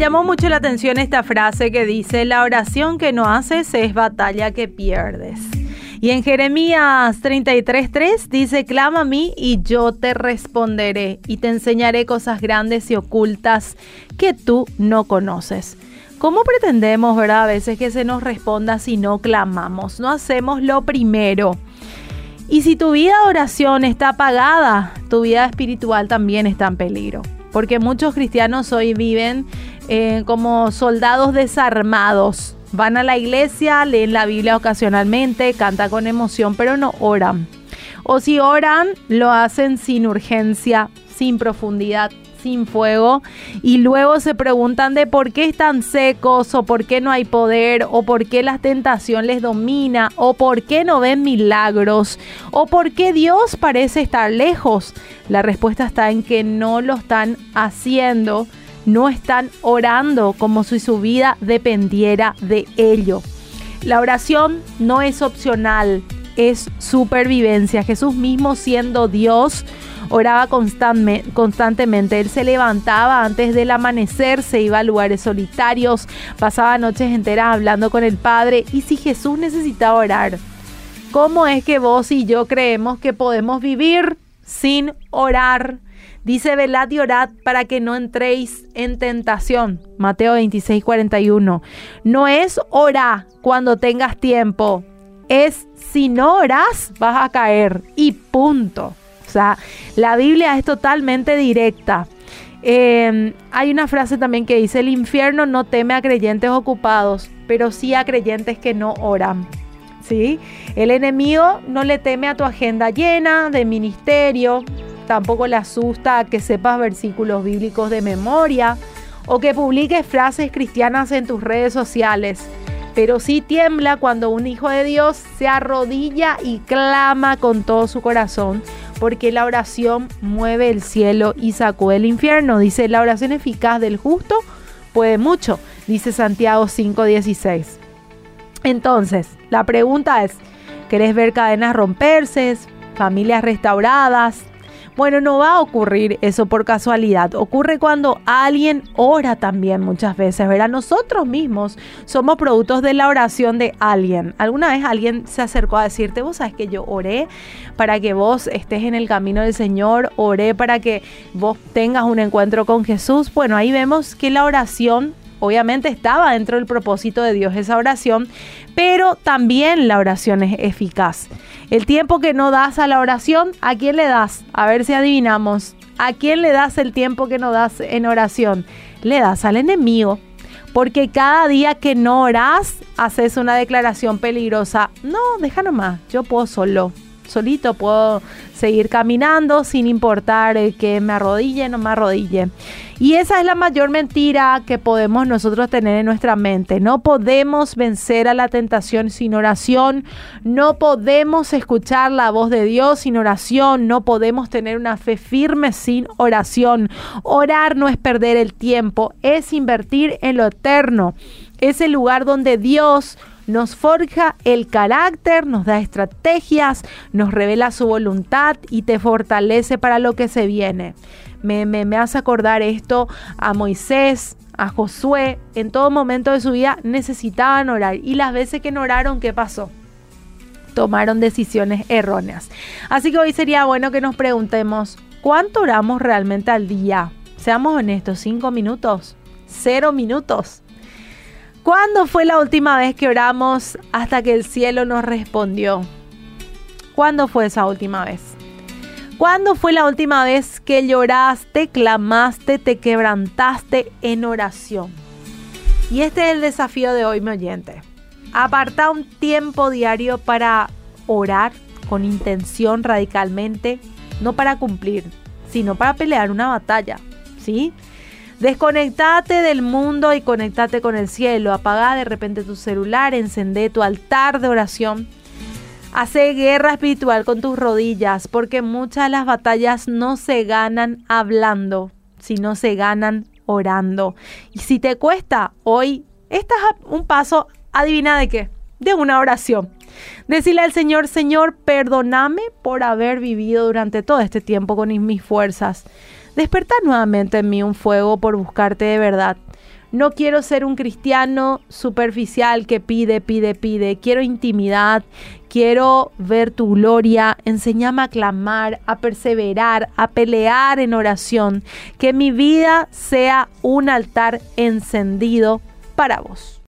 llamó mucho la atención esta frase que dice: la oración que no haces es batalla que pierdes. Y en Jeremías 33:3 dice: clama a mí y yo te responderé y te enseñaré cosas grandes y ocultas que tú no conoces. ¿Cómo pretendemos, verdad, a veces que se nos responda si no clamamos? No hacemos lo primero. Y si tu vida de oración está apagada, tu vida espiritual también está en peligro. Porque muchos cristianos hoy viven como soldados desarmados. Van a la iglesia, leen la Biblia ocasionalmente, cantan con emoción, pero no oran. O si oran, lo hacen sin urgencia, sin profundidad, sin fuego. Y luego se preguntan de por qué están secos, o por qué no hay poder, o por qué la tentación les domina, o por qué no ven milagros, o por qué Dios parece estar lejos. La respuesta está en que no lo están haciendo. No están orando como si su vida dependiera de ello. La oración no es opcional, es supervivencia. Jesús mismo, siendo Dios, oraba constantemente. Él se levantaba antes del amanecer, se iba a lugares solitarios, pasaba noches enteras hablando con el Padre. Y si Jesús necesitaba orar, ¿cómo es que vos y yo creemos que podemos vivir sin orar? Dice: velad y orad para que no entréis en tentación. Mateo 26:41. No es orar cuando tengas tiempo. Es si no orás, vas a caer. Y punto. O sea, la Biblia es totalmente directa. Hay una frase también que dice: el infierno no teme a creyentes ocupados, pero sí a creyentes que no oran. ¿Sí? El enemigo no le teme a tu agenda llena de ministerio. Tampoco le asusta que sepas versículos bíblicos de memoria o que publiques frases cristianas en tus redes sociales. Pero sí tiembla cuando un hijo de Dios se arrodilla y clama con todo su corazón, porque la oración mueve el cielo y sacude el infierno. Dice: la oración eficaz del justo puede mucho, dice Santiago 5:16. Entonces, la pregunta es: ¿querés ver cadenas romperse, familias restauradas? Bueno, no va a ocurrir eso por casualidad. Ocurre cuando alguien ora también muchas veces, ¿verdad? Nosotros mismos somos productos de la oración de alguien. ¿Alguna vez alguien se acercó a decirte: vos sabés que yo oré para que vos estés en el camino del Señor, oré para que vos tengas un encuentro con Jesús? Bueno, ahí vemos que la oración obviamente estaba dentro del propósito de Dios, esa oración, pero también la oración es eficaz. El tiempo que no das a la oración, ¿a quién le das? A ver si adivinamos. ¿A quién le das el tiempo que no das en oración? Le das al enemigo. Porque cada día que no orás, haces una declaración peligrosa. No, deja nomás, yo puedo solito puedo seguir caminando sin importar que me arrodille o no me arrodille. Y esa es la mayor mentira que podemos nosotros tener en nuestra mente. No podemos vencer a la tentación sin oración. No podemos escuchar la voz de Dios sin oración. No podemos tener una fe firme sin oración. Orar no es perder el tiempo, es invertir en lo eterno. Es el lugar donde Dios nos forja el carácter, nos da estrategias, nos revela su voluntad y te fortalece para lo que se viene. Me hace acordar esto a Moisés, a Josué. En todo momento de su vida necesitaban orar. Y las veces que no oraron, ¿qué pasó? Tomaron decisiones erróneas. Así que hoy sería bueno que nos preguntemos: ¿cuánto oramos realmente al día? Seamos honestos, 5 minutos, 0 minutos. ¿Cuándo fue la última vez que oramos hasta que el cielo nos respondió? ¿Cuándo fue esa última vez? ¿Cuándo fue la última vez que lloraste, clamaste, te quebrantaste en oración? Y este es el desafío de hoy, mi oyente. Aparta un tiempo diario para orar con intención radicalmente, no para cumplir, sino para pelear una batalla, ¿sí? Desconectate del mundo y conectate con el cielo. Apaga de repente tu celular, encendé tu altar de oración. Hace guerra espiritual con tus rodillas, porque muchas de las batallas no se ganan hablando, sino se ganan orando. Y si te cuesta, hoy estás a un paso, adivina de qué, de una oración. Decirle al Señor: Señor, perdóname por haber vivido durante todo este tiempo con mis fuerzas. Desperta nuevamente en mí un fuego por buscarte de verdad. No quiero ser un cristiano superficial que pide. Quiero intimidad, quiero ver tu gloria. Enséñame a clamar, a perseverar, a pelear en oración. Que mi vida sea un altar encendido para vos.